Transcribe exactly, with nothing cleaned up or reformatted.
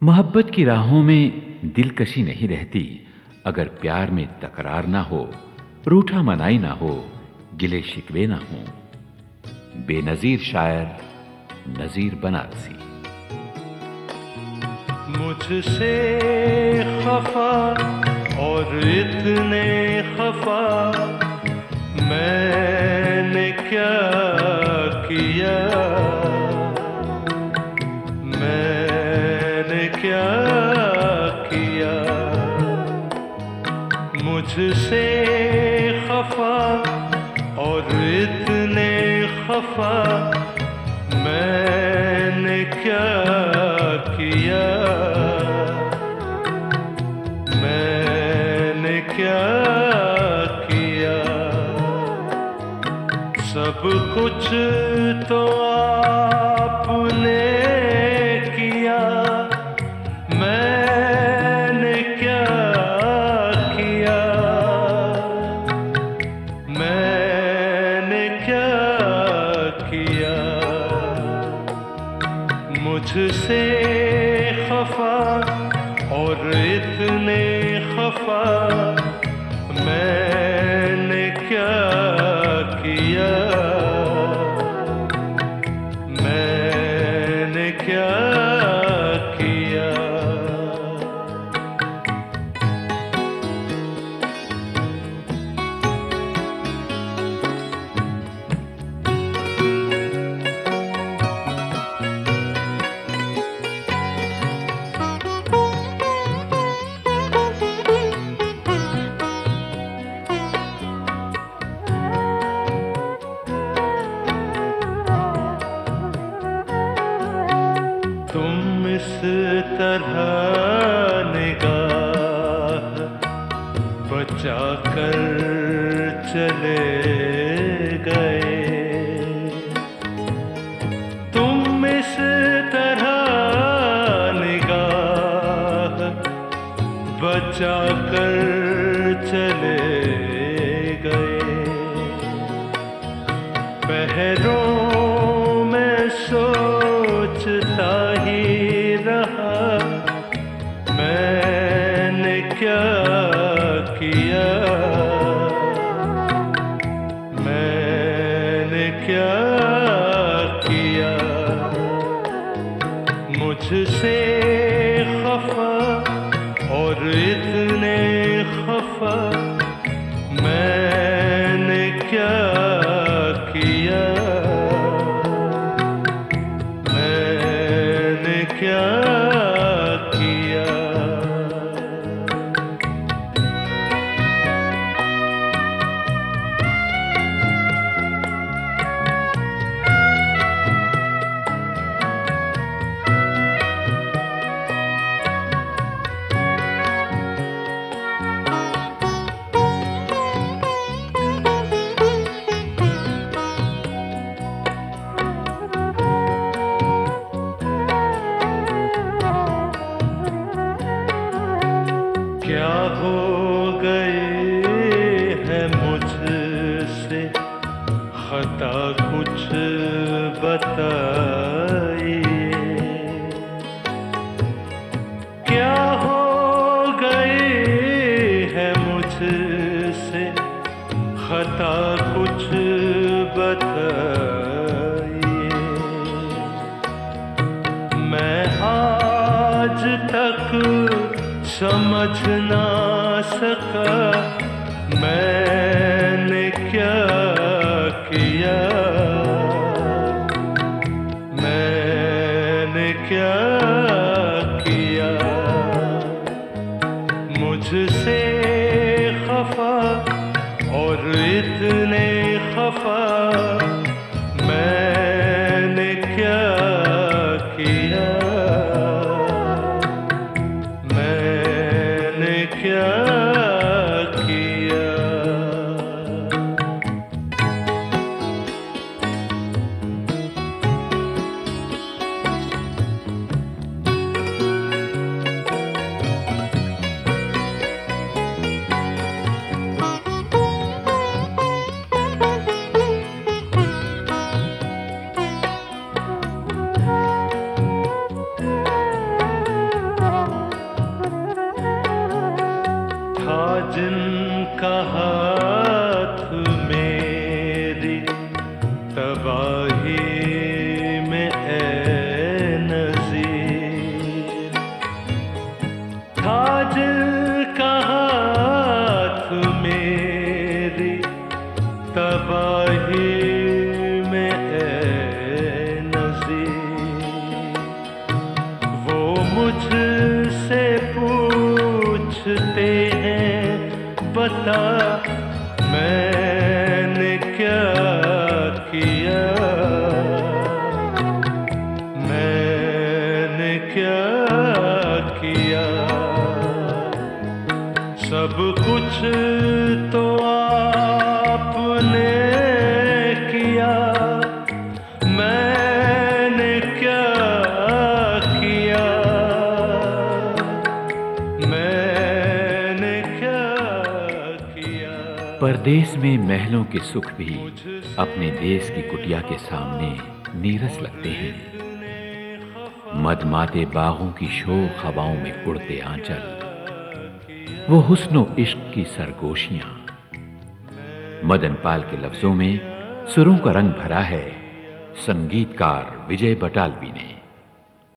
मोहब्बत की राहों में दिलकशी नहीं रहती अगर प्यार में तकरार ना हो, रूठा मनाई ना हो, गिले शिकवे ना हो। बेनजीर शायर नजीर बनारसी। मुझसे खफा और इतने खफा मैंने क्या किया, मैंने क्या किया। मुझसे खफा और इतने खफा मैंने क्या किया, मैंने क्या किया। सब कुछ तो आपने किया, मैंने क्या किया, मैंने क्या किया। मुझसे खफा और इतने खफा मैंने क्या किया, मैंने क्या किया। तुम इस तरह निगाह बचा कर चले गए, तुम इस तरह निगाह बचा कर चले गए। पहरों में सोचता ही रहा मैंने क्या किया, मैंने क्या किया। मुझसे खफा और इतने खफा मैंने क्या किया, मैंने क्या किया। क्या हो गए है मुझसे खता कुछ बताइए, क्या हो गए है मुझसे खता कुछ बताइए। मैं आज तक समझ ना सका मैंने क्या किया, मैंने क्या किया। मुझसे खफा और इतने खफा मैंने क्या किया, मैंने क्या किया। जिनका हाथ मेरी तबाही में ए नज़ीर, था जिनका हाथ मेरी तबाही में ए नज़ीर। वो मुझसे पूछते हैं बता मैंने क्या किया, मैंने क्या किया। सब कुछ तो आपने किया, मैंने क्या किया, मैंने क्या किया। परदेश में महलों के सुख भी अपने देश की कुटिया के सामने नीरस लगते हैं। मदमाते बागों की शोख हवाओं में उड़ते आंचल, वो हुस्नो इश्क की सरगोशियां। मदनपाल के लफ्जों में सुरों का रंग भरा है संगीतकार विजय बटालवी ने।